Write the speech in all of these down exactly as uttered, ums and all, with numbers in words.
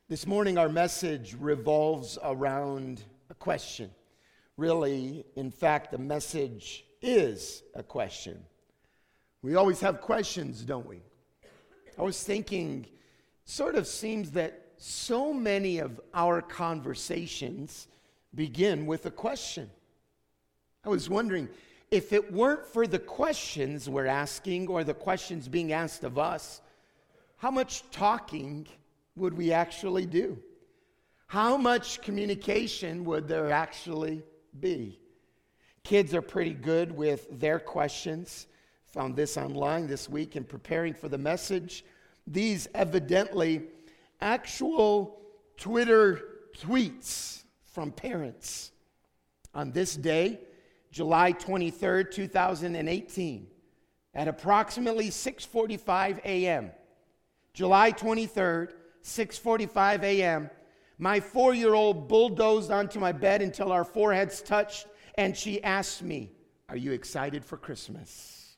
This morning, our message revolves around a question. Really, in fact, the message is a question. We always have questions, don't we? I was thinking, sort of seems that so many of our conversations begin with a question. I was wondering, if it weren't for the questions we're asking or the questions being asked of us, how much talking would we actually do? How much communication would there actually be? Kids are pretty good with their questions. Found this online this week in preparing for the message. These evidently actual Twitter tweets from parents. On this day, July twenty-third, two thousand eighteen, at approximately six forty-five a.m., July twenty-third, six forty-five a.m., my four-year-old bulldozed onto my bed until our foreheads touched, and she asked me, "Are you excited for Christmas?"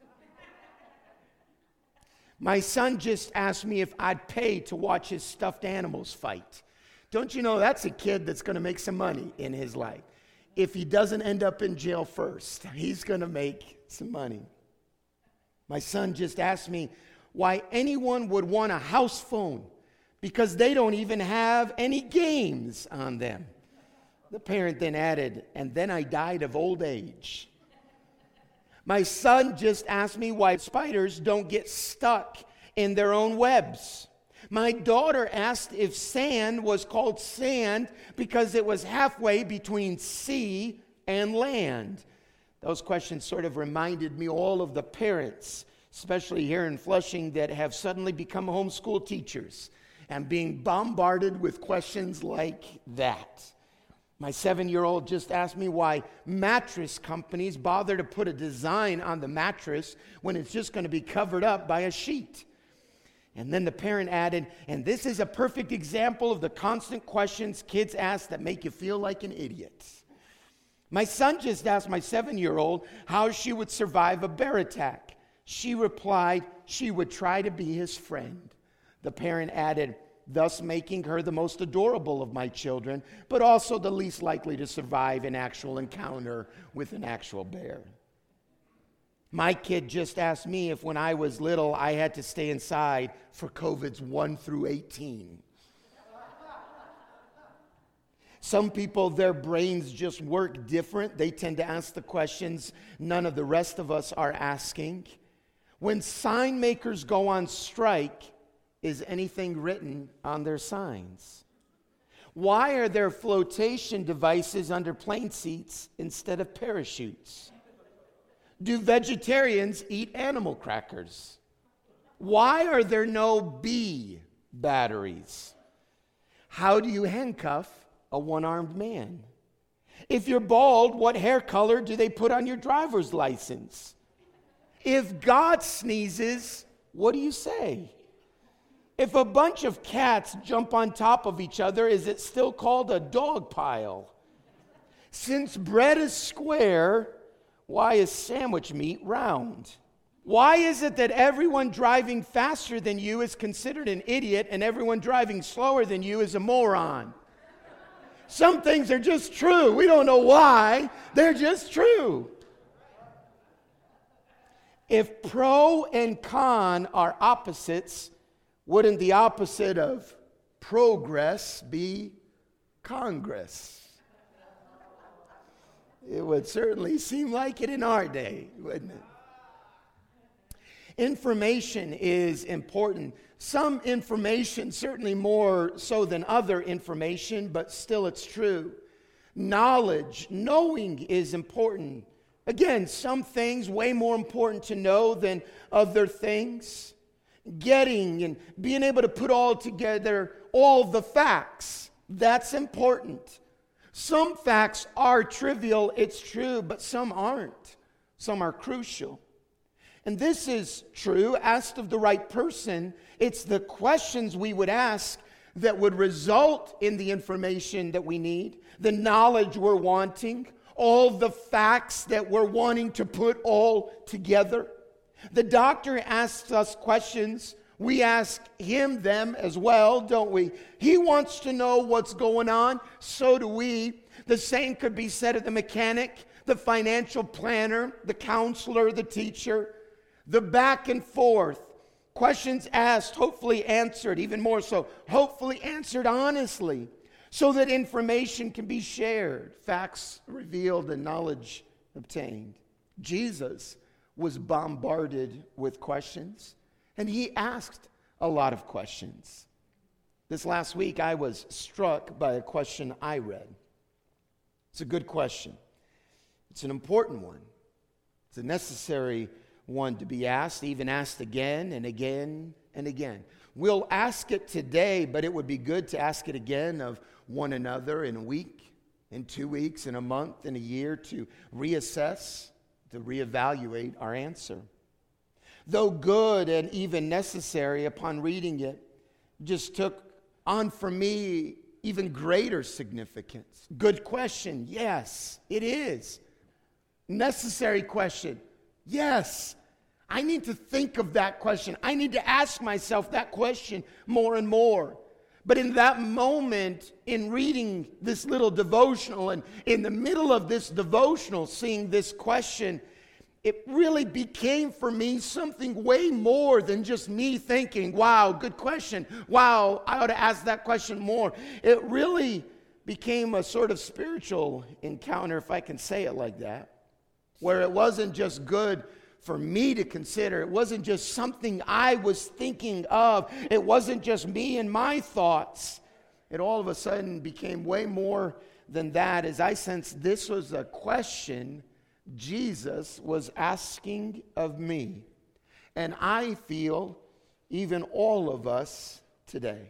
My son just asked me if I'd pay to watch his stuffed animals fight. Don't you know that's a kid that's going to make some money in his life? If he doesn't end up in jail first, he's going to make some money. My son just asked me why anyone would want a house phone because they don't even have any games on them. The parent then added, "And then I died of old age." My son just asked me why spiders don't get stuck in their own webs. My daughter asked if sand was called sand because it was halfway between sea and land. Those questions sort of reminded me all of the parents, especially here in Flushing, that have suddenly become homeschool teachers and being bombarded with questions like that. My seven-year-old just asked me why mattress companies bother to put a design on the mattress when it's just going to be covered up by a sheet. And then the parent added, "And this is a perfect example of the constant questions kids ask that make you feel like an idiot." My son just asked my seven-year-old how she would survive a bear attack. She replied she would try to be his friend. The parent added, thus making her the most adorable of my children, but also the least likely to survive an actual encounter with an actual bear. My kid just asked me if when I was little I had to stay inside for COVID's one through eighteen. Some people, their brains just work different. They tend to ask the questions none of the rest of us are asking. When sign makers go on strike, is anything written on their signs? Why are there flotation devices under plane seats instead of parachutes? Do vegetarians eat animal crackers? Why are there no bee batteries? How do you handcuff a one-armed man? If you're bald, what hair color do they put on your driver's license? If God sneezes, what do you say? If a bunch of cats jump on top of each other, is it still called a dog pile? Since bread is square, why is sandwich meat round? Why is it that everyone driving faster than you is considered an idiot and everyone driving slower than you is a moron? Some things are just true. We don't know why. They're just true. If pro and con are opposites, wouldn't the opposite of progress be Congress? It would certainly seem like it in our day, wouldn't it? Information is important. Some information, certainly more so than other information, but still it's true. Knowledge, knowing is important. Again, some things way more important to know than other things. Getting and being able to put all together all the facts, that's important. Some facts are trivial, it's true, but some aren't. Some are crucial. And this is true, asked of the right person. It's the questions we would ask that would result in the information that we need, the knowledge we're wanting, all the facts that we're wanting to put all together. The doctor asks us questions We ask him them as well, don't we? He wants to know what's going on. So do we. The same could be said of the mechanic, the financial planner, the counselor, the teacher. The back and forth. Questions asked, hopefully answered, even more so, hopefully answered honestly, so that information can be shared, facts revealed, and knowledge obtained. Jesus was bombarded with questions, and he asked a lot of questions. This last week, I was struck by a question I read. It's a good question. It's an important one. It's a necessary one to be asked, even asked again and again and again. We'll ask it today, but it would be good to ask it again of one another in a week, in two weeks, in a month, in a year, to reassess, to reevaluate our answer. Though good and even necessary, upon reading it, just took on for me even greater significance. Good question, yes, it is. Necessary question, yes. I need to think of that question. I need to ask myself that question more and more. But in that moment, in reading this little devotional, and in the middle of this devotional, seeing this question, it really became for me something way more than just me thinking, wow, good question. Wow, I ought to ask that question more. It really became a sort of spiritual encounter, if I can say it like that, where it wasn't just good for me to consider. It wasn't just something I was thinking of. It wasn't just me and my thoughts. It all of a sudden became way more than that, as I sensed this was a question Jesus was asking of me. And I feel even all of us today.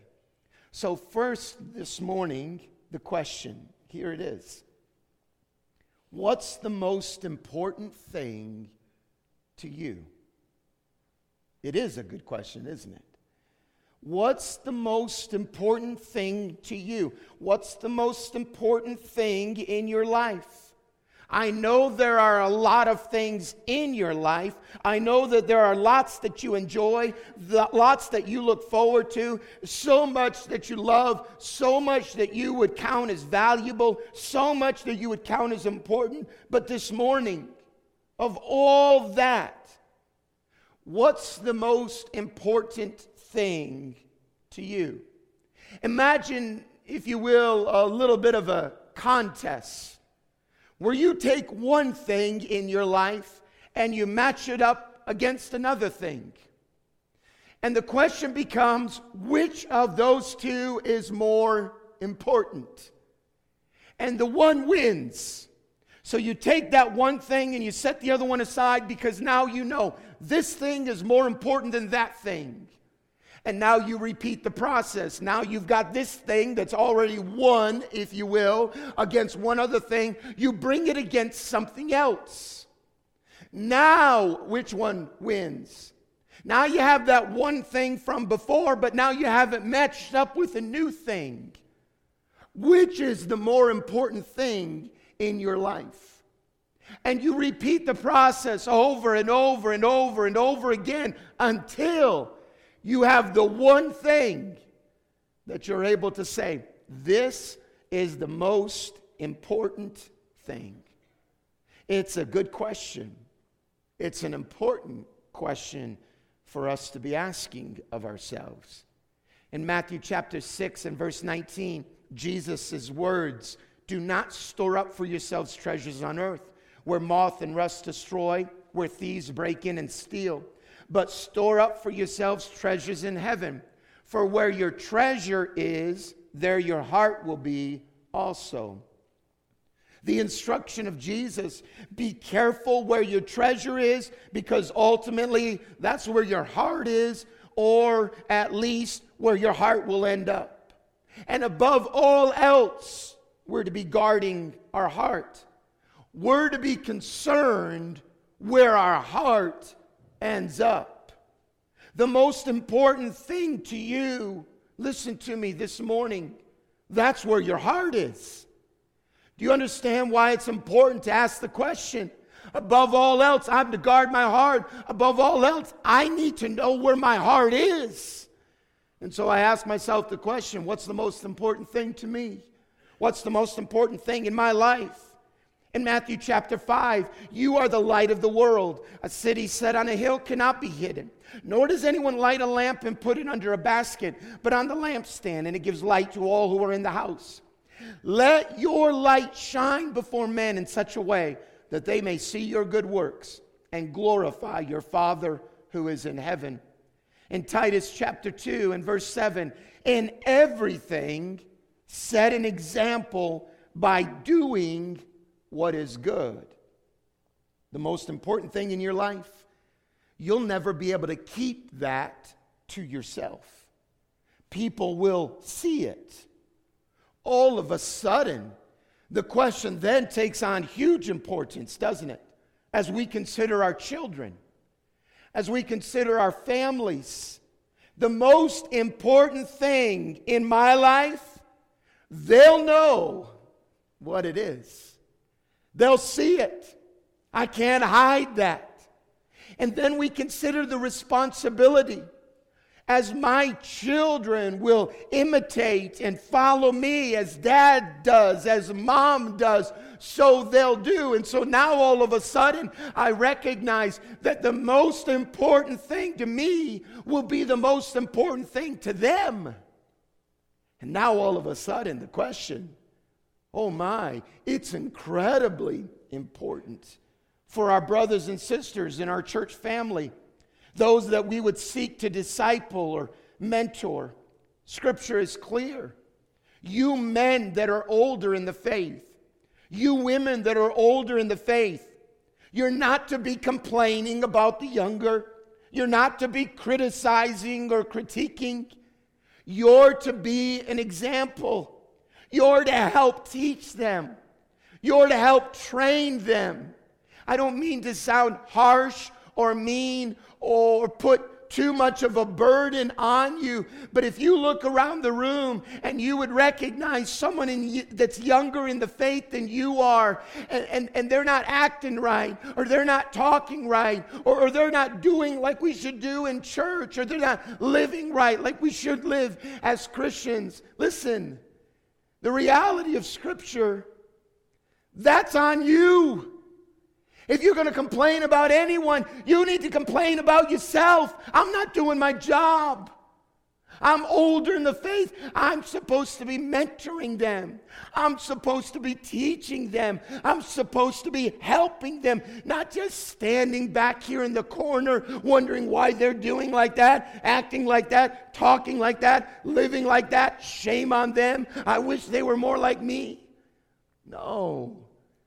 So first this morning, the question, here it is. What's the most important thing to you? It is a good question, isn't it? What's the most important thing to you? What's the most important thing in your life? I know there are a lot of things in your life. I know that there are lots that you enjoy, lots that you look forward to, so much that you love, so much that you would count as valuable, so much that you would count as important. But this morning, of all that, what's the most important thing to you? Imagine, if you will, a little bit of a contest where you take one thing in your life and you match it up against another thing. And the question becomes, which of those two is more important? And the one wins. So you take that one thing and you set the other one aside because now you know this thing is more important than that thing. And now you repeat the process. Now you've got this thing that's already won, if you will, against one other thing. You bring it against something else. Now, which one wins? Now you have that one thing from before, but now you have it matched up with a new thing. Which is the more important thing in your life? And you repeat the process over and over and over and over again until you have the one thing that you're able to say, this is the most important thing. It's a good question. It's an important question for us to be asking of ourselves. In Matthew chapter six and verse nineteen, Jesus' words, do not store up for yourselves treasures on earth, where moth and rust destroy, where thieves break in and steal. But store up for yourselves treasures in heaven. For where your treasure is, there your heart will be also. The instruction of Jesus, be careful where your treasure is, because ultimately that's where your heart is, or at least where your heart will end up. And above all else, we're to be guarding our heart. We're to be concerned where our heart ends up. The most important thing to you, listen to me this morning, that's where your heart is. Do you understand why it's important to ask the question? Above all else, I'm to guard my heart. Above all else, I need to know where my heart is. And so I ask myself the question, what's the most important thing to me? What's the most important thing in my life? In Matthew chapter five, you are the light of the world. A city set on a hill cannot be hidden. Nor does anyone light a lamp and put it under a basket, but on the lampstand, and it gives light to all who are in the house. Let your light shine before men in such a way that they may see your good works and glorify your Father who is in heaven. In Titus chapter two and verse seven, in everything set an example by doing what is good. The most important thing in your life, you'll never be able to keep that to yourself. People will see it. All of a sudden, the question then takes on huge importance, doesn't it? As we consider our children, as we consider our families. The most important thing in my life, they'll know what it is. They'll see it. I can't hide that. And then we consider the responsibility. As my children will imitate and follow me as dad does, as mom does, so they'll do. And so now all of a sudden, I recognize that the most important thing to me will be the most important thing to them. And now all of a sudden, the question, oh my, it's incredibly important for our brothers and sisters in our church family, those that we would seek to disciple or mentor. Scripture is clear. You men that are older in the faith, you women that are older in the faith, you're not to be complaining about the younger. You're not to be criticizing or critiquing. You're to be an example. You're to help teach them. You're to help train them. I don't mean to sound harsh or mean or put too much of a burden on you, but if you look around the room and you would recognize someone in, that's younger in the faith than you are, and, and, and they're not acting right, or they're not talking right, or, or they're not doing like we should do in church, or they're not living right like we should live as Christians. Listen, the reality of Scripture, that's on you. If you're going to complain about anyone, you need to complain about yourself. I'm not doing my job. I'm older in the faith. I'm supposed to be mentoring them. I'm supposed to be teaching them. I'm supposed to be helping them, not just standing back here in the corner wondering why they're doing like that, acting like that, talking like that, living like that. Shame on them. I wish they were more like me. No.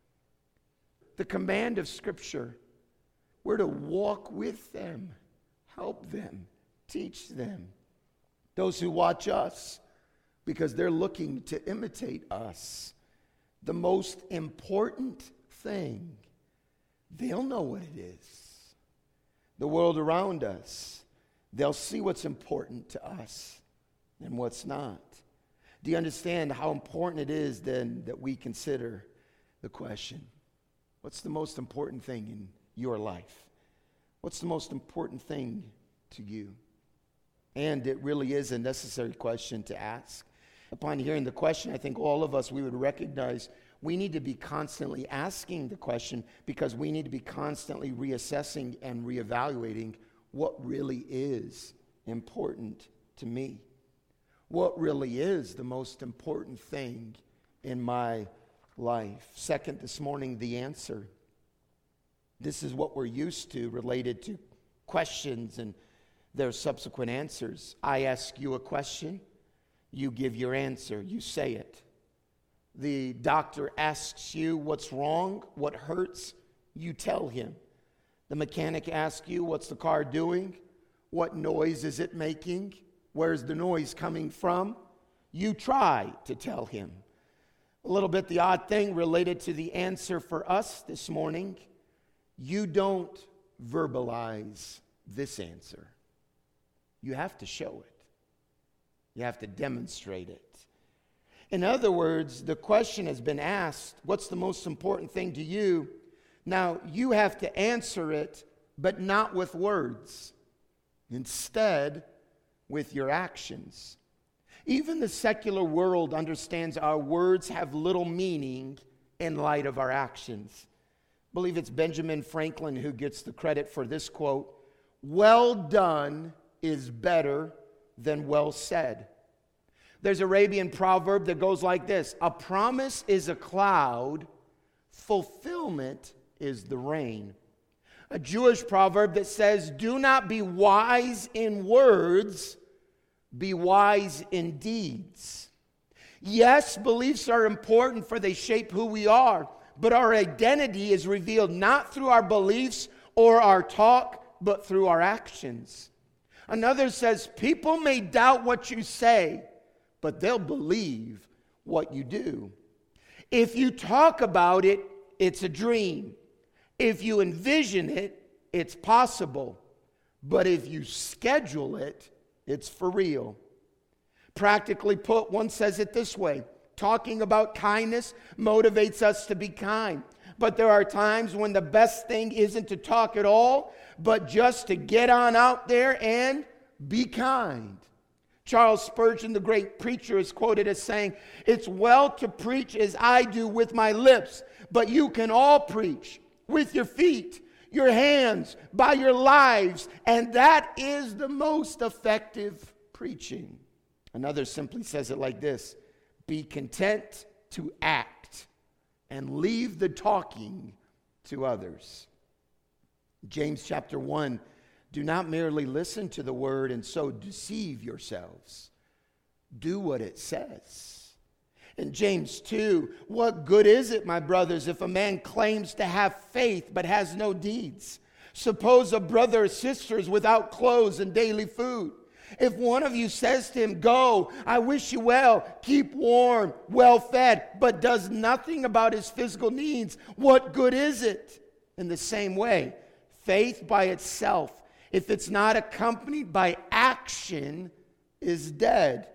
The command of Scripture, we're to walk with them, help them, teach them. Those who watch us, because they're looking to imitate us. The most important thing, they'll know what it is. The world around us, they'll see what's important to us and what's not. Do you understand how important it is then that we consider the question? What's the most important thing in your life? What's the most important thing to you? And it really is a necessary question to ask. Upon hearing the question, I think all of us, we would recognize we need to be constantly asking the question, because we need to be constantly reassessing and reevaluating what really is important to me. What really is the most important thing in my life? Second, this morning, the answer. This is what we're used to related to questions and their subsequent answers. I ask you a question, you give your answer, you say it. The doctor asks you what's wrong, what hurts, you tell him. The mechanic asks you, what's the car doing? What noise is it making? Where's the noise coming from? You try to tell him. A little bit the odd thing related to the answer for us this morning, you don't verbalize this answer. You have to show it. You have to demonstrate it. In other words, the question has been asked, what's the most important thing to you? Now, you have to answer it, but not with words. Instead, with your actions. Even the secular world understands our words have little meaning in light of our actions. I believe it's Benjamin Franklin who gets the credit for this quote. Well done is better than well said. There's an Arabian proverb that goes like this. A promise is a cloud, fulfillment is the rain. A Jewish proverb that says, do not be wise in words, be wise in deeds. Yes, beliefs are important for they shape who we are, but our identity is revealed not through our beliefs or our talk, but through our actions. Another says, people may doubt what you say, but they'll believe what you do. If you talk about it, it's a dream. If you envision it, it's possible. But if you schedule it, it's for real. Practically put, one says it this way. Talking about kindness motivates us to be kind. But there are times when the best thing isn't to talk at all, but just to get on out there and be kind. Charles Spurgeon, the great preacher, is quoted as saying, it's well to preach as I do with my lips, but you can all preach with your feet, your hands, by your lives, and that is the most effective preaching. Another simply says it like this, be content to act and leave the talking to others. James chapter one, do not merely listen to the word and so deceive yourselves. Do what it says. In James two, what good is it, my brothers, if a man claims to have faith but has no deeds? Suppose a brother or sister is without clothes and daily food. If one of you says to him, go, I wish you well, keep warm, well fed, but does nothing about his physical needs, what good is it? In the same way, faith by itself, if it's not accompanied by action, is dead.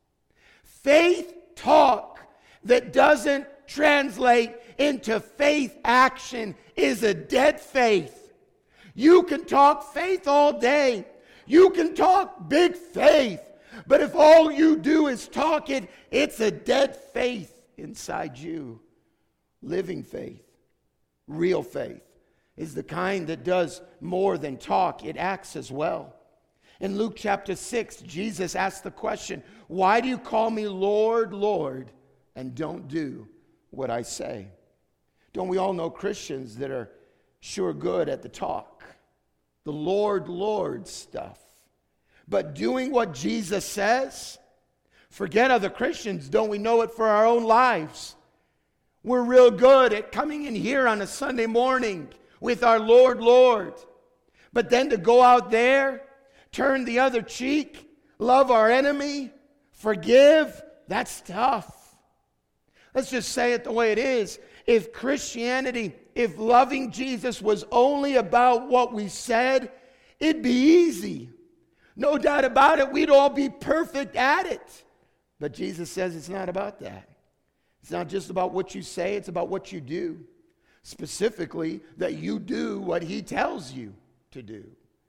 Faith talk that doesn't translate into faith action is a dead faith. You can talk faith all day. You can talk big faith. But if all you do is talk it, it's a dead faith inside you. Living faith, real faith, is the kind that does more than talk. It acts as well. In Luke chapter six, Jesus asked the question, why do you call me Lord, Lord, and don't do what I say? Don't we all know Christians that are sure good at the talk, the Lord, Lord stuff? But doing what Jesus says, forget other Christians, don't we know it for our own lives? We're real good at coming in here on a Sunday morning with our Lord, Lord. But then to go out there, turn the other cheek, love our enemy, forgive, that's tough. Let's just say it the way it is. If Christianity, if loving Jesus was only about what we said, it'd be easy. No doubt about it, we'd all be perfect at it. But Jesus says it's not about that. It's not just about what you say, it's about what you do. Specifically, that you do what he tells you to do.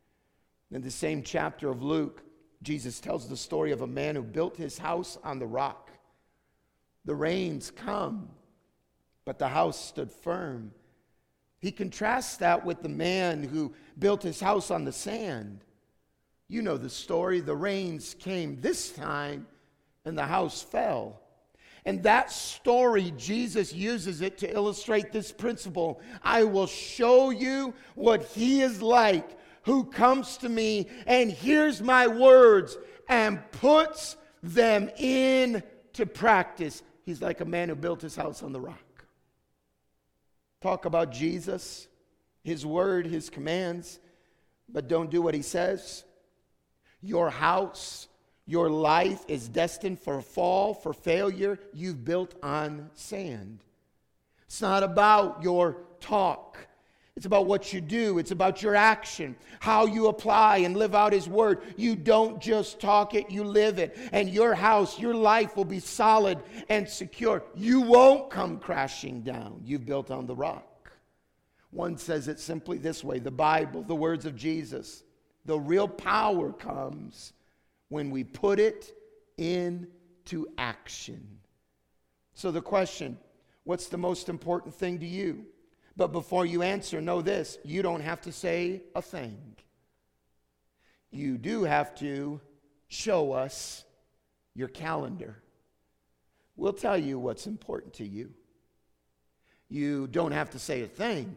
In the same chapter of Luke, Jesus tells the story of a man who built his house on the rock. The rains come, but the house stood firm. He contrasts that with the man who built his house on the sand. You know the story. The rains came this time, and the house fell. And that story, Jesus uses it to illustrate this principle. I will show you what he is like who comes to me and hears my words and puts them into practice. He's like a man who built his house on the rock. Talk about Jesus, his word, his commands, but don't do what he says. Your house, your life is destined for a fall, for failure. You've built on sand. It's not about your talk. It's about what you do. It's about your action, how you apply and live out his word. You don't just talk it, you live it. And your house, your life will be solid and secure. You won't come crashing down. You've built on the rock. One says it simply this way, the Bible, the words of Jesus. The real power comes when we put it into action. So the question, what's the most important thing to you? But before you answer, know this, you don't have to say a thing. You do have to show us your calendar. We'll tell you what's important to you. You don't have to say a thing,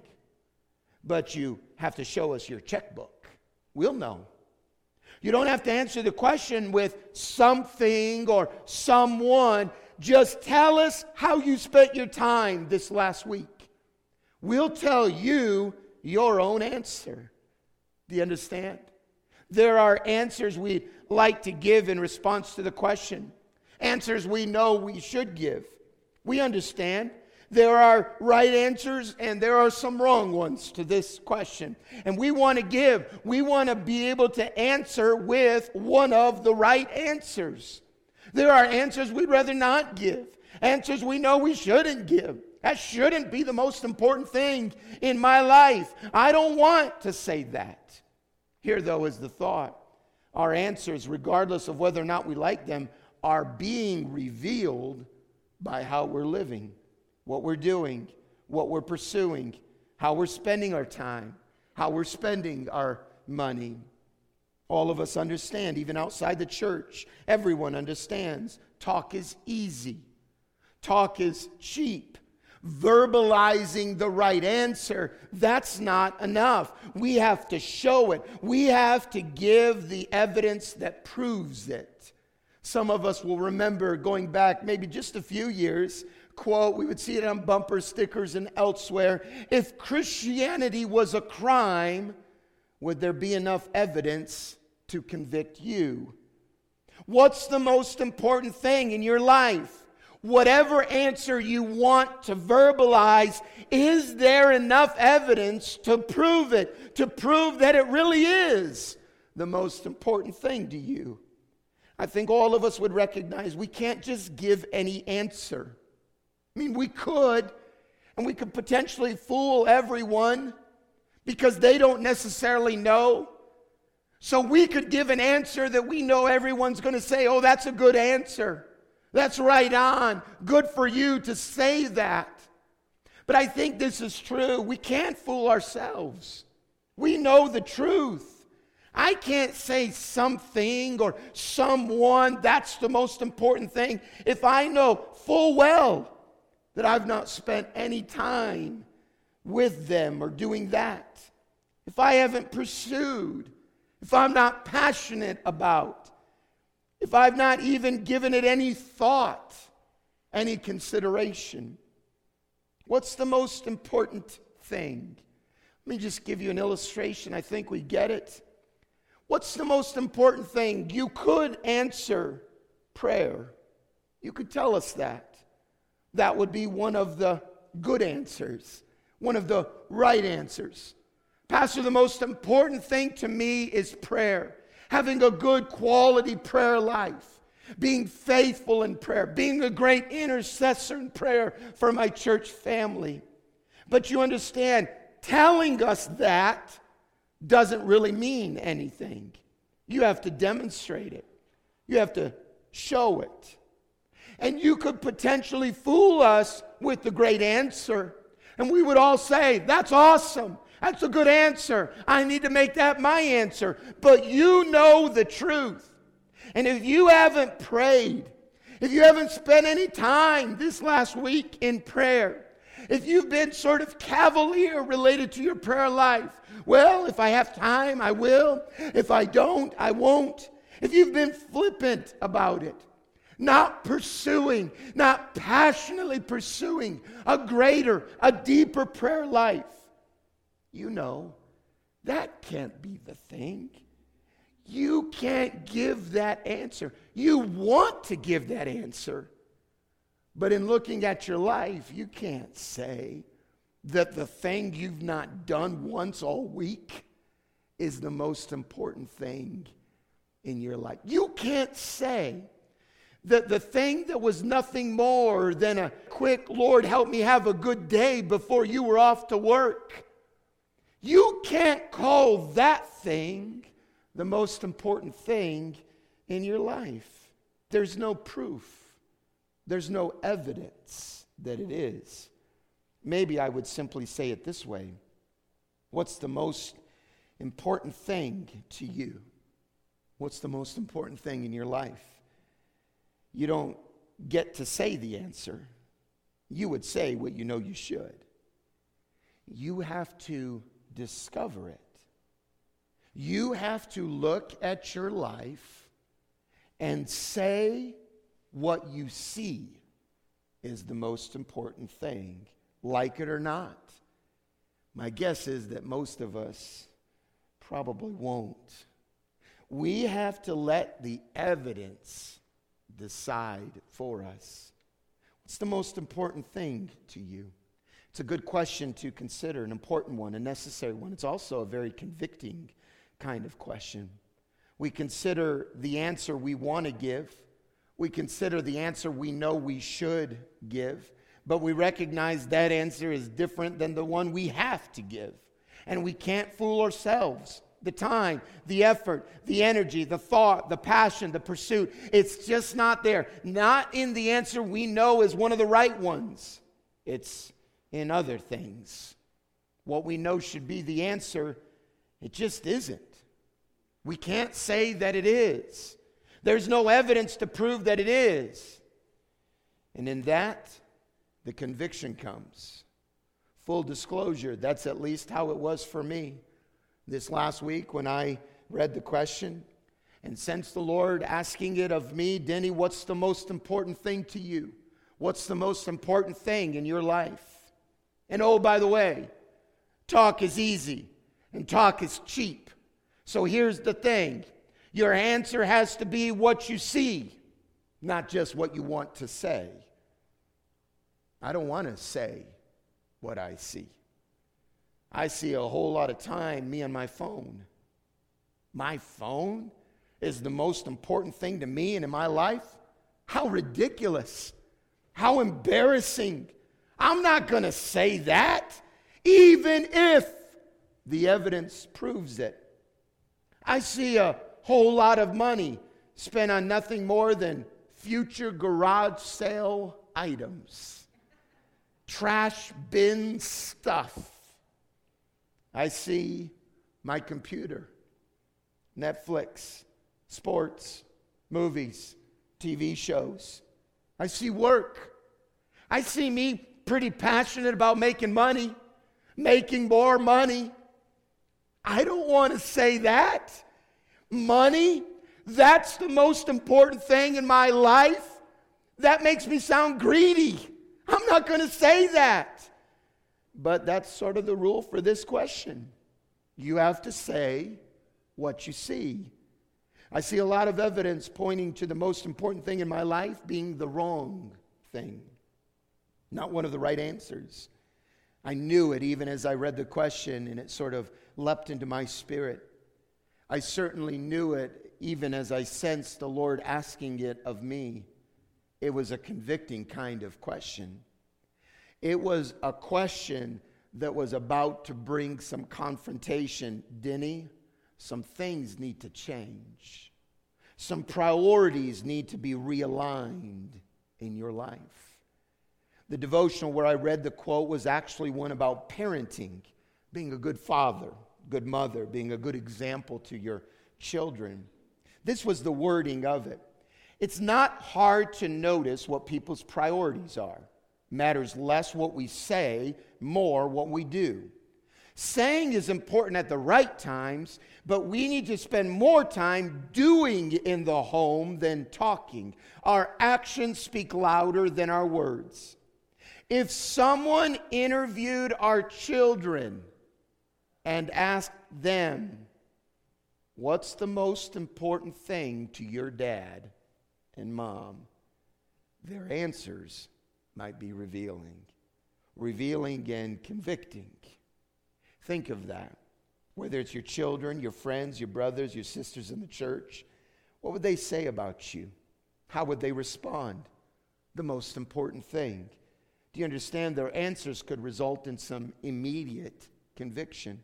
but you have to show us your checkbook. We'll know. You don't have to answer the question with something or someone. Just tell us how you spent your time this last week. We'll tell you your own answer. Do you understand? There are answers we like to give in response to the question. Answers we know we should give. We understand. There are right answers and there are some wrong ones to this question. And we want to give. We want to be able to answer with one of the right answers. There are answers we'd rather not give. Answers we know we shouldn't give. That shouldn't be the most important thing in my life. I don't want to say that. Here, though, is the thought. Our answers, regardless of whether or not we like them, are being revealed by how we're living, what we're doing, what we're pursuing, how we're spending our time, how we're spending our money. All of us understand, even outside the church, everyone understands. Talk is easy. Talk is cheap. Verbalizing the right answer, that's not enough. We have to show it. We have to give the evidence that proves it. Some of us will remember going back maybe just a few years, quote, we would see it on bumper stickers and elsewhere, if Christianity was a crime, would there be enough evidence to convict you? What's the most important thing in your life? Whatever answer you want to verbalize, is there enough evidence to prove it, to prove that it really is the most important thing to you? I think all of us would recognize we can't just give any answer. I mean, we could, and we could potentially fool everyone because they don't necessarily know. So we could give an answer that we know everyone's going to say, oh, that's a good answer. That's right on. Good for you to say that. But I think this is true. We can't fool ourselves. We know the truth. I can't say something or someone, that's the most important thing, if I know full well that I've not spent any time with them or doing that. If I haven't pursued, if I'm not passionate about, if I've not even given it any thought, any consideration. What's the most important thing? Let me just give you an illustration. I think we get it. What's the most important thing? You could answer prayer. You could tell us that. That would be one of the good answers, one of the right answers. Pastor, the most important thing to me is prayer. Having a good quality prayer life, being faithful in prayer, being a great intercessor in prayer for my church family. But you understand, telling us that doesn't really mean anything. You have to demonstrate it. You have to show it. And you could potentially fool us with the great answer. And we would all say, that's awesome. That's a good answer. I need to make that my answer. But you know the truth. And if you haven't prayed, if you haven't spent any time this last week in prayer, if you've been sort of cavalier related to your prayer life, well, if I have time, I will. If I don't, I won't. If you've been flippant about it, not pursuing, not passionately pursuing a greater, a deeper prayer life, you know, that can't be the thing. You can't give that answer. You want to give that answer. But in looking at your life, you can't say that the thing you've not done once all week is the most important thing in your life. You can't say that the thing that was nothing more than a quick, Lord, help me have a good day before you were off to work, You can't call that thing the most important thing in your life. There's no proof. There's no evidence that it is. Maybe I would simply say it this way. What's the most important thing to you? What's the most important thing in your life? You don't get to say the answer. You would say what you know you should. You have to discover it. You have to look at your life and say what you see is the most important thing, like it or not. My guess is that most of us probably won't. We have to let the evidence decide for us. What's the most important thing to you? It's a good question to consider, an important one, a necessary one. It's also a very convicting kind of question. We consider the answer we want to give. We consider the answer we know we should give. But we recognize that answer is different than the one we have to give. And we can't fool ourselves. The time, the effort, the energy, the thought, the passion, the pursuit, it's just not there. Not in the answer we know is one of the right ones. It's in other things. What we know should be the answer, it just isn't. We can't say that it is. There's no evidence to prove that it is. And in that, the conviction comes. Full disclosure, that's at least how it was for me. This last week when I read the question and sensed the Lord asking it of me, Denny, what's the most important thing to you? What's the most important thing in your life? And oh, by the way, talk is easy and talk is cheap. So here's the thing. Your answer has to be what you see, not just what you want to say. I don't want to say what I see. I see a whole lot of time me on my phone. My phone is the most important thing to me and in my life? How ridiculous. How embarrassing. I'm not going to say that, even if the evidence proves it. I see a whole lot of money spent on nothing more than future garage sale items. Trash bin stuff. I see my computer, Netflix, sports, movies, T V shows. I see work. I see me pretty passionate about making money, making more money. I don't want to say that. Money, that's the most important thing in my life. That makes me sound greedy. I'm not going to say that. But that's sort of the rule for this question. You have to say what you see. I see a lot of evidence pointing to the most important thing in my life being the wrong thing, not one of the right answers. I knew it even as I read the question, and it sort of leapt into my spirit. I certainly knew it even as I sensed the Lord asking it of me. It was a convicting kind of question. It was a question that was about to bring some confrontation. Denny, some things need to change. Some priorities need to be realigned in your life. The devotional where I read the quote was actually one about parenting, being a good father, good mother, being a good example to your children. This was the wording of it. It's not hard to notice what people's priorities are. Matters less what we say, more what we do. Saying is important at the right times, but we need to spend more time doing in the home than talking. Our actions speak louder than our words. If someone interviewed our children and asked them, what's the most important thing to your dad and mom? Their answers might be revealing. Revealing and convicting. Think of that. Whether it's your children, your friends, your brothers, your sisters in the church, what would they say about you? How would they respond? The most important thing. Do you understand their answers could result in some immediate conviction?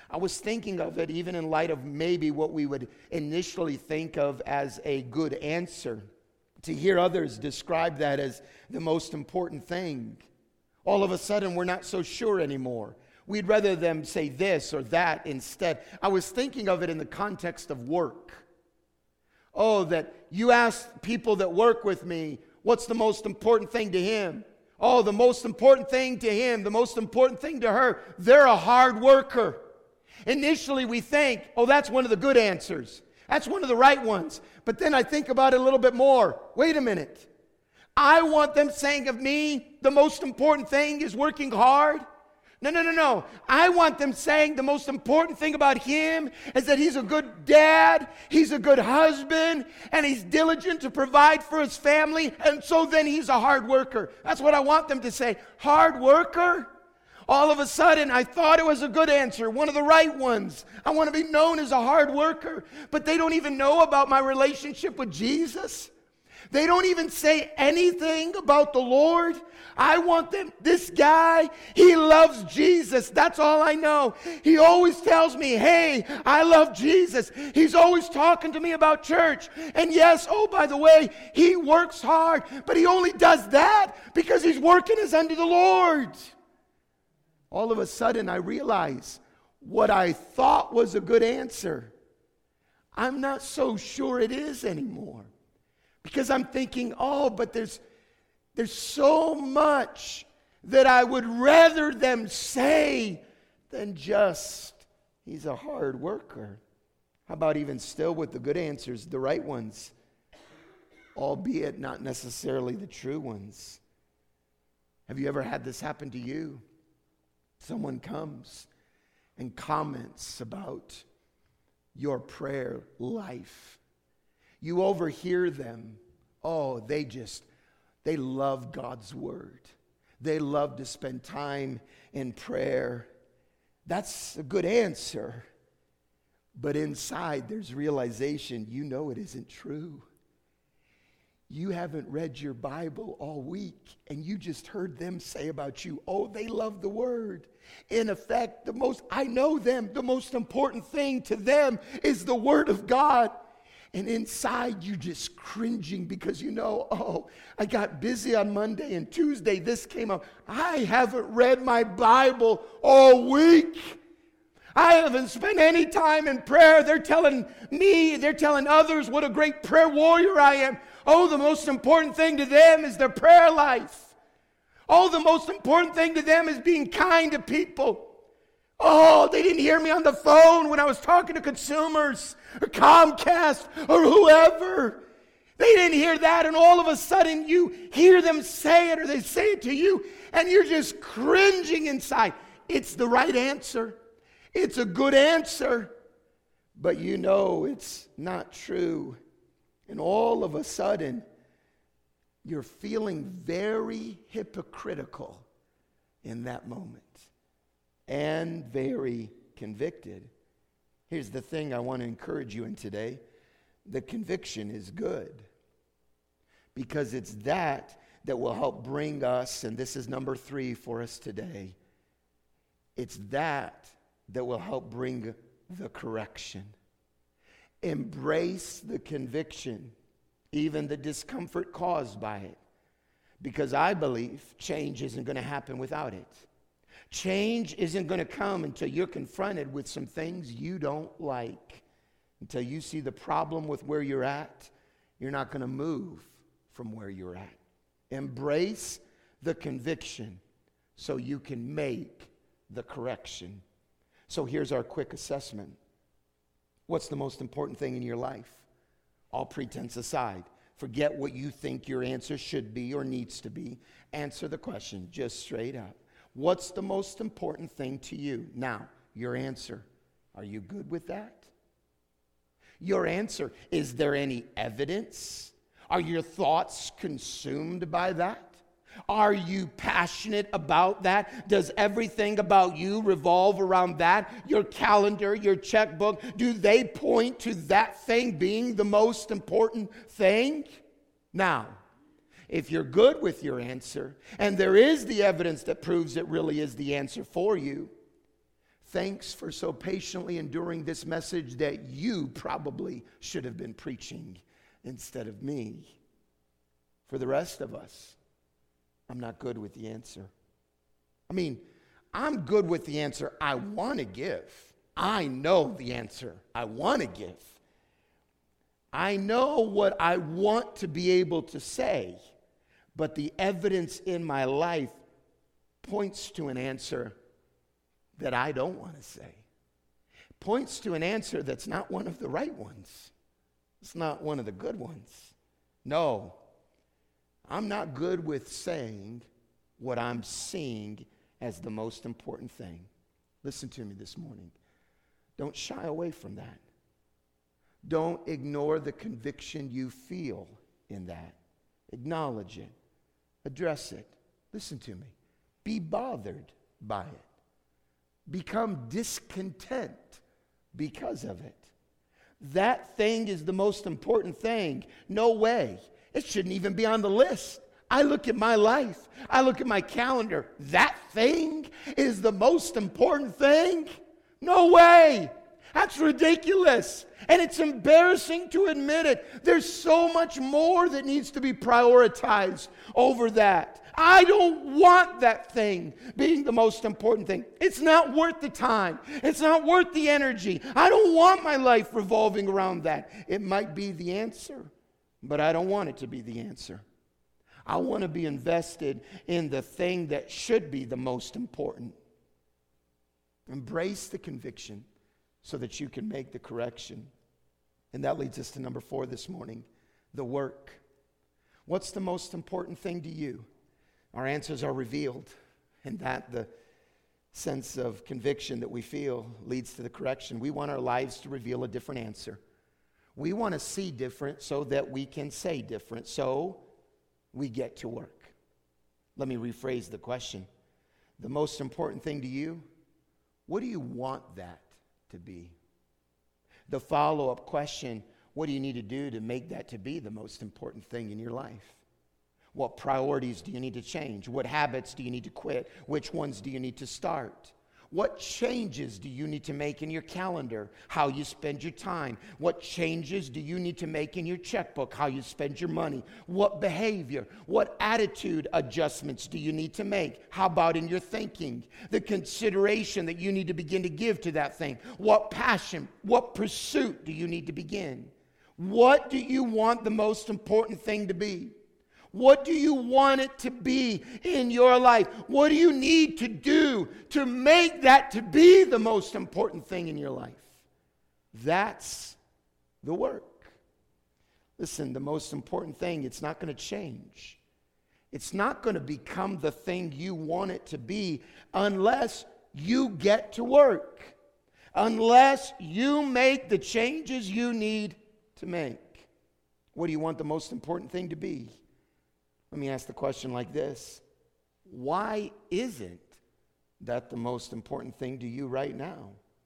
I was thinking of it even in light of maybe what we would initially think of as a good answer. To hear others describe that as the most important thing. All of a sudden, we're not so sure anymore. We'd rather them say this or that instead. I was thinking of it in the context of work. Oh, that you ask people that work with me, what's the most important thing to him? Oh, the most important thing to him, the most important thing to her, they're a hard worker. Initially, we think, oh, that's one of the good answers. That's one of the right ones. But then I think about it a little bit more. Wait a minute. I want them saying of me, the most important thing is working hard. No, no, no, no. I want them saying the most important thing about him is that he's a good dad, he's a good husband, and he's diligent to provide for his family, and so then he's a hard worker. That's what I want them to say. Hard worker? All of a sudden, I thought it was a good answer, one of the right ones. I want to be known as a hard worker, but they don't even know about my relationship with Jesus. They don't even say anything about the Lord. I want them, this guy, he loves Jesus. That's all I know. He always tells me, hey, I love Jesus. He's always talking to me about church. And yes, oh, by the way, he works hard, but he only does that because he's working as unto the Lord. All of a sudden, I realize what I thought was a good answer, I'm not so sure it is anymore. Because I'm thinking, oh, but there's, there's so much that I would rather them say than just, he's a hard worker. How about even still with the good answers, the right ones, albeit not necessarily the true ones? Have you ever had this happen to you? Someone comes and comments about your prayer life. You overhear them. Oh, they just, they love God's word. They love to spend time in prayer. That's a good answer. But inside, there's realization, you know it isn't true. You haven't read your Bible all week, and you just heard them say about you, oh, they love the word. In effect, the most, I know them, the most important thing to them is the word of God. And inside, you're just cringing because you know, oh, I got busy on Monday and Tuesday, this came up. I haven't read my Bible all week. I haven't spent any time in prayer. They're telling me, they're telling others what a great prayer warrior I am. Oh, the most important thing to them is their prayer life. Oh, the most important thing to them is being kind to people. Oh, they didn't hear me on the phone when I was talking to consumers or Comcast or whoever. They didn't hear that, and all of a sudden you hear them say it or they say it to you, and you're just cringing inside. It's the right answer. It's a good answer, but you know it's not true. And all of a sudden, you're feeling very hypocritical in that moment and very convicted. Here's the thing I want to encourage you in today. The conviction is good because it's that that will help bring us, and this is number three for us today, it's that that will help bring the correction. Embrace the conviction, even the discomfort caused by it, because I believe change isn't going to happen without it. Change isn't going to come until you're confronted with some things you don't like. Until you see the problem with where you're at, you're not going to move from where you're at. Embrace the conviction so you can make the correction. So here's our quick assessment. What's the most important thing in your life? All pretense aside. Forget what you think your answer should be or needs to be. Answer the question just straight up. What's the most important thing to you? Now, your answer. Are you good with that? Your answer. Is there any evidence? Are your thoughts consumed by that? Are you passionate about that? Does everything about you revolve around that? Your calendar, your checkbook, do they point to that thing being the most important thing? Now, if you're good with your answer, and there is the evidence that proves it really is the answer for you, Thanks for so patiently enduring this message that you probably should have been preaching instead of me. For the rest of us, I'm not good with the answer. I mean, I'm good with the answer I want to give. I know the answer I want to give. I know what I want to be able to say, but the evidence in my life points to an answer that I don't want to say. Points to an answer that's not one of the right ones. It's not one of the good ones. No, I'm not good with saying what I'm seeing as the most important thing. Listen to me this morning. Don't shy away from that. Don't ignore the conviction you feel in that. Acknowledge it. Address it. Listen to me. Be bothered by it. Become discontent because of it. That thing is the most important thing. No way. It shouldn't even be on the list. I look at my life. I look at my calendar. That thing is the most important thing? No way. That's ridiculous. And it's embarrassing to admit it. There's so much more that needs to be prioritized over that. I don't want that thing being the most important thing. It's not worth the time. It's not worth the energy. I don't want my life revolving around that. It might be the answer, but I don't want it to be the answer. I want to be invested in the thing that should be the most important. Embrace the conviction so that you can make the correction. And that leads us to number four this morning, the work. What's the most important thing to you? Our answers are revealed, and that the sense of conviction that we feel leads to the correction. We want our lives to reveal a different answer. We want to see different so that we can say different, so we get to work. Let me rephrase the question. The most important thing to you, what do you want that to be? The follow-up question, what do you need to do to make that to be the most important thing in your life? What priorities do you need to change? What habits do you need to quit? Which ones do you need to start? What changes do you need to make in your calendar? How you spend your time? What changes do you need to make in your checkbook? How you spend your money? What behavior? What attitude adjustments do you need to make? How about in your thinking? The consideration that you need to begin to give to that thing. What passion? What pursuit do you need to begin? What do you want the most important thing to be? What do you want it to be in your life? What do you need to do to make that to be the most important thing in your life? That's the work. Listen, the most important thing, it's not going to change. It's not going to become the thing you want it to be unless you get to work. Unless you make the changes you need to make. What do you want the most important thing to be? Let me ask the question like this. Why isn't that the most important thing to you right now?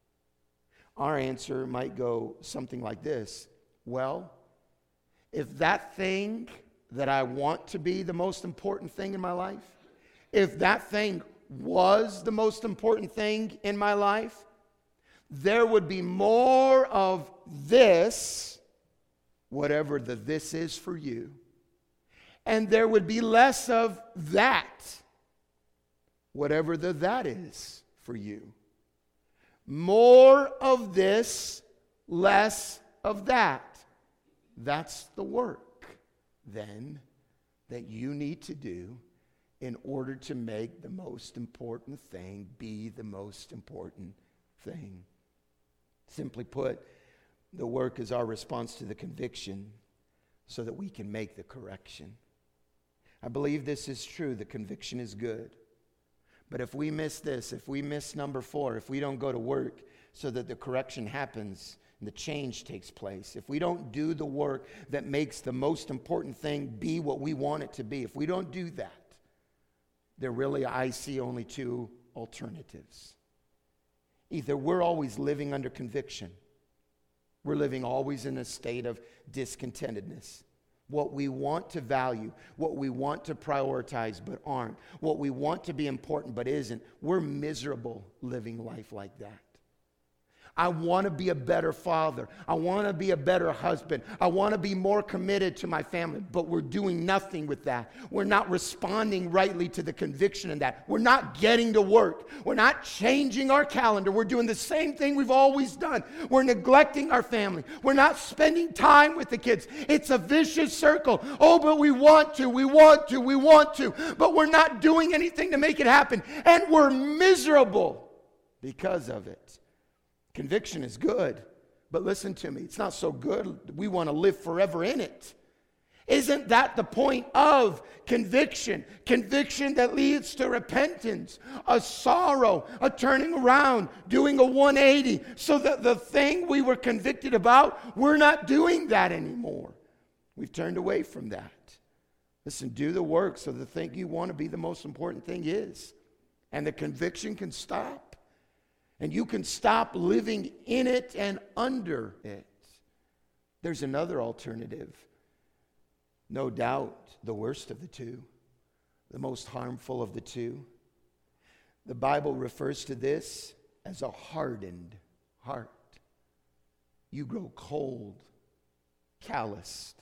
Our answer might go something like this. Well, if that thing that I want to be the most important thing in my life, if that thing was the most important thing in my life, there would be more of this, whatever the this is for you, and there would be less of that, whatever the that is for you. More of this, less of that. That's the work, then, that you need to do in order to make the most important thing be the most important thing. Simply put, the work is our response to the conviction so that we can make the correction. I believe this is true. The conviction is good. But if we miss this, if we miss number four, if we don't go to work so that the correction happens and the change takes place, if we don't do the work that makes the most important thing be what we want it to be, if we don't do that, there really, I see only two alternatives. Either we're always living under conviction. We're living always in a state of discontentedness. what we want to value, what we want to prioritize but aren't, what we want to be important but isn't. We're miserable living life like that. I want to be a better father. I want to be a better husband. I want to be more committed to my family, but we're doing nothing with that. We're not responding rightly to the conviction in that. We're not getting to work. We're not changing our calendar. We're doing the same thing we've always done. We're neglecting our family. We're not spending time with the kids. It's a vicious circle. Oh, but we want to, we want to, we want to, but we're not doing anything to make it happen, and we're miserable because of it. Conviction is good, but listen to me, it's not so good we want to live forever in it. Isn't that the point of conviction? Conviction that leads to repentance, a sorrow, a turning around, doing a one eighty, so that the thing we were convicted about, we're not doing that anymore. We've turned away from that. Listen, do the work so the thing you want to be the most important thing is. And the conviction can stop. And you can stop living in it and under it. There's another alternative. No doubt the worst of the two. The most harmful of the two. The Bible refers to this as a hardened heart. You grow cold, calloused.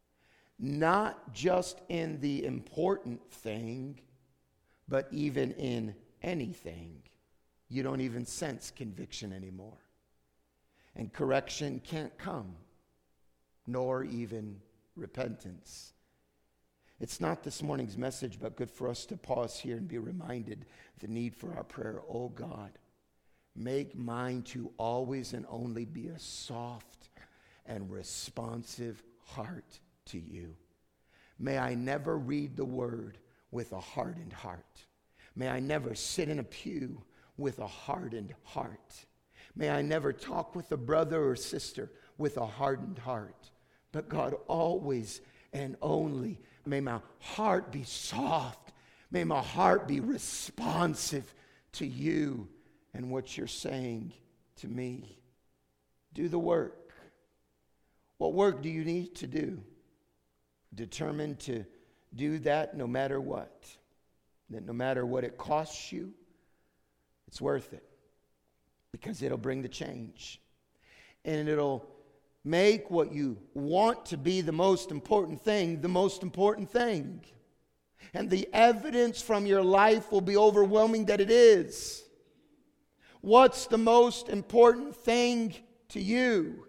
Not just in the important thing, but even in anything. You don't even sense conviction anymore. And correction can't come, nor even repentance. It's not this morning's message, but good for us to pause here and be reminded the need for our prayer. Oh God, make mine to always and only be a soft and responsive heart to you. May I never read the word with a hardened heart. May I never sit in a pew with a hardened heart. May I never talk with a brother or sister with a hardened heart. But God, always and only, may my heart be soft. May my heart be responsive to you and what you're saying to me. Do the work. What work do you need to do? Determined to do that no matter what. That no matter what it costs you, it's worth it, because it'll bring the change. And it'll make what you want to be the most important thing the most important thing. And the evidence from your life will be overwhelming that it is. What's the most important thing to you?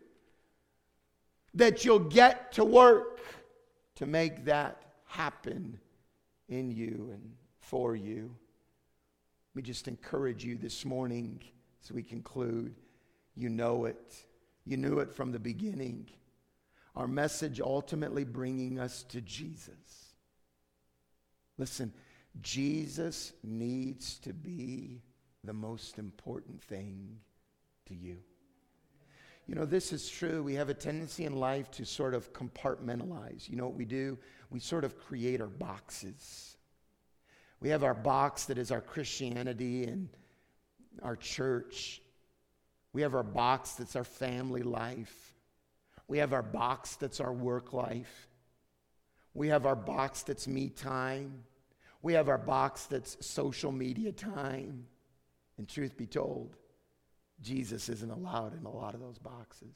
That you'll get to work to make that happen in you and for you. Let me just encourage you this morning as we conclude. You know it. You knew it from the beginning. Our message ultimately bringing us to Jesus. Listen, Jesus needs to be the most important thing to you. You know, this is true. We have a tendency in life to sort of compartmentalize. You know what we do? We sort of create our boxes. We have our box that is our Christianity and our church. We have our box that's our family life. We have our box that's our work life. We have our box that's me time. We have our box that's social media time. And truth be told, Jesus isn't allowed in a lot of those boxes.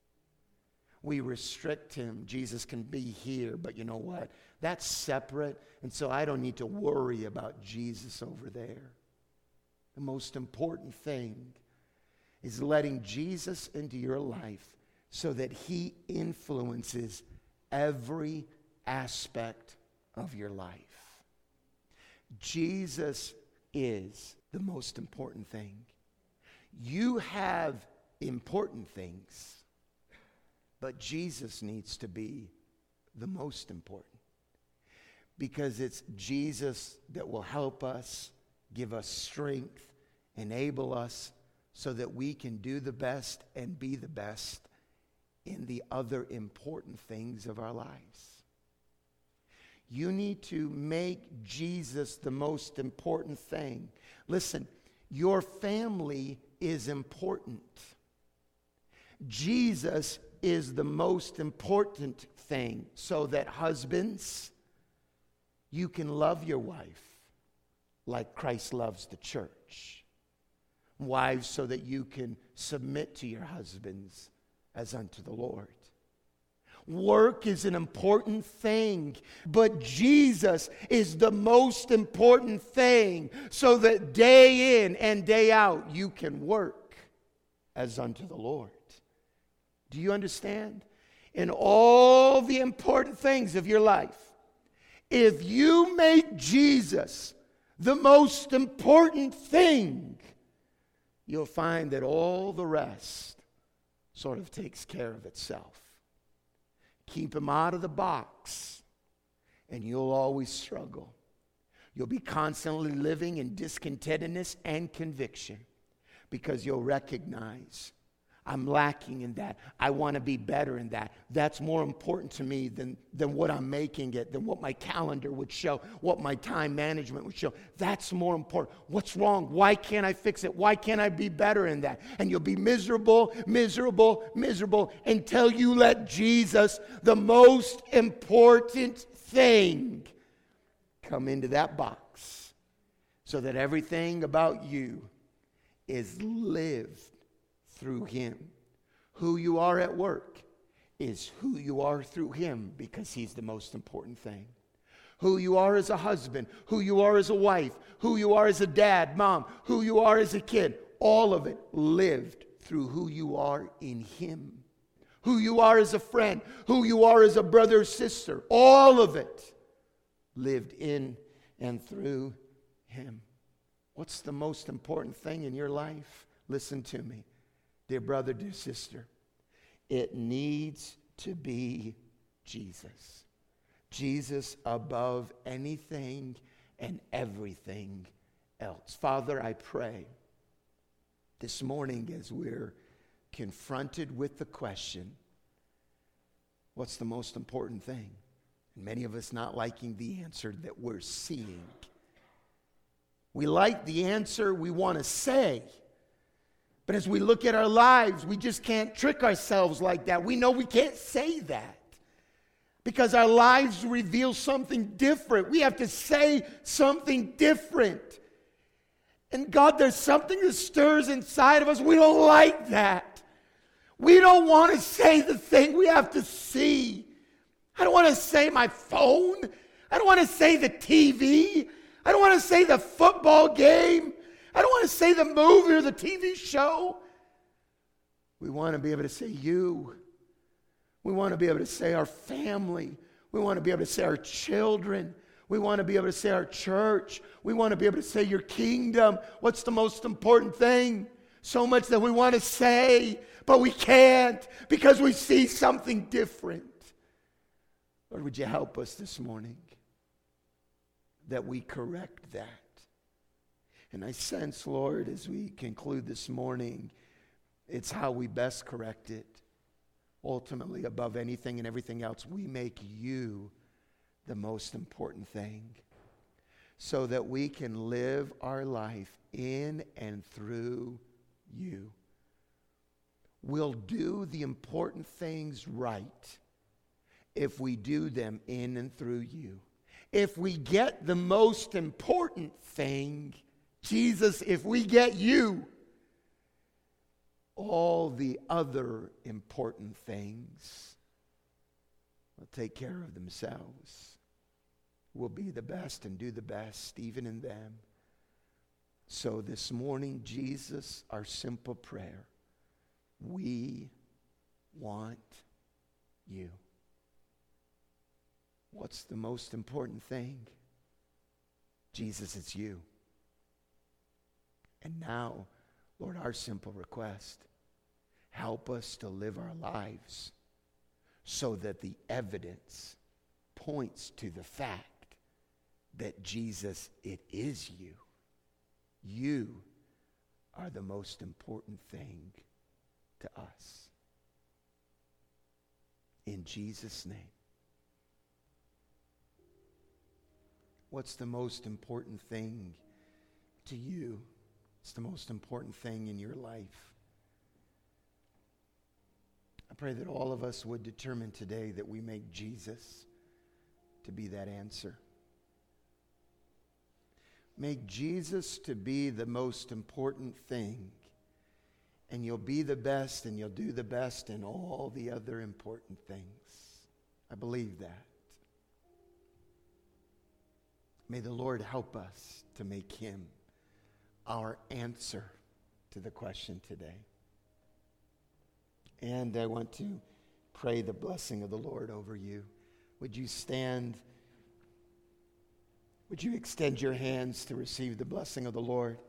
We restrict him. Jesus can be here, but you know what? That's separate, and so I don't need to worry about Jesus over there. The most important thing is letting Jesus into your life so that he influences every aspect of your life. Jesus is the most important thing. You have important things, but Jesus needs to be the most important, because it's Jesus that will help us, give us strength, enable us so that we can do the best and be the best in the other important things of our lives. You need to make Jesus the most important thing. Listen, your family is important. Jesus is the most important thing, so that husbands, you can love your wife like Christ loves the church. Wives, so that you can submit to your husbands as unto the Lord. Work is an important thing, but Jesus is the most important thing, so that day in and day out you can work as unto the Lord. Do you understand? In all the important things of your life, if you make Jesus the most important thing, you'll find that all the rest sort of takes care of itself. Keep him out of the box, and you'll always struggle. You'll be constantly living in discontentedness and conviction, because you'll recognize, I'm lacking in that. I want to be better in that. That's more important to me than, than what I'm making it, than what my calendar would show, what my time management would show. That's more important. What's wrong? Why can't I fix it? Why can't I be better in that? And you'll be miserable, miserable, miserable until you let Jesus, the most important thing, come into that box, so that everything about you is lived through him. Who you are at work is who you are through him, because he's the most important thing. Who you are as a husband, who you are as a wife, who you are as a dad, mom, who you are as a kid, all of it lived through who you are in him. Who you are as a friend, who you are as a brother or sister, all of it lived in and through him. What's the most important thing in your life? Listen to me. Dear brother, dear sister, it needs to be Jesus. Jesus above anything and everything else. Father, I pray this morning, as we're confronted with the question, what's the most important thing? And many of us not liking the answer that we're seeing. We like the answer we want to say. But as we look at our lives, we just can't trick ourselves like that. We know we can't say that, because our lives reveal something different. We have to say something different. And God, there's something that stirs inside of us. We don't like that. We don't want to say the thing we have to see. I don't want to say my phone. I don't want to say the T V. I don't want to say the football game. I don't want to say the movie or the T V show. We want to be able to say you. We want to be able to say our family. We want to be able to say our children. We want to be able to say our church. We want to be able to say your kingdom. What's the most important thing? So much that we want to say, but we can't, because we see something different. Lord, would you help us this morning that we correct that? And I sense, Lord, as we conclude this morning, it's how we best correct it. Ultimately, above anything and everything else, we make you the most important thing, so that we can live our life in and through you. We'll do the important things right if we do them in and through you. If we get the most important thing, Jesus, if we get you, all the other important things will take care of themselves. We'll be the best and do the best, even in them. So this morning, Jesus, our simple prayer, we want you. What's the most important thing? Jesus, it's you. And now, Lord, our simple request, help us to live our lives so that the evidence points to the fact that, Jesus, it is you. You are the most important thing to us. In Jesus' name. What's the most important thing to you? It's the most important thing in your life. I I pray that all of us would determine today that we make Jesus to be that answer. Make Jesus to be the most important thing. And you'll be the best and you'll do the best in all the other important things. I believe that. May the Lord help us to make him our answer to the question today. And I want to pray the blessing of the Lord over you. Would you stand? Would you extend your hands to receive the blessing of the Lord?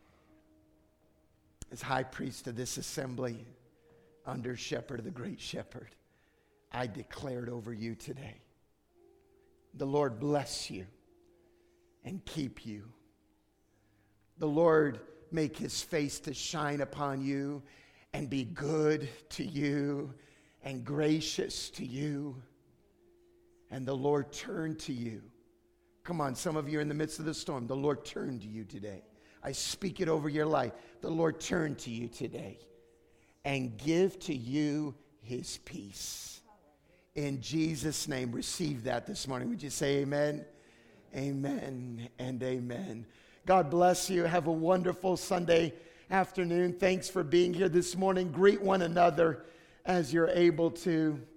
As high priest of this assembly, under shepherd of the great shepherd, I declare it over you today. The Lord bless you and keep you. The Lord make his face to shine upon you and be good to you and gracious to you. And the Lord turn to you. Come on, some of you are in the midst of the storm. The Lord turn to you today. I speak it over your life. The Lord turn to you today and give to you his peace. In Jesus' name, receive that this morning. Would you say amen? Amen and amen. God bless you. Have a wonderful Sunday afternoon. Thanks for being here this morning. Greet one another as you're able to.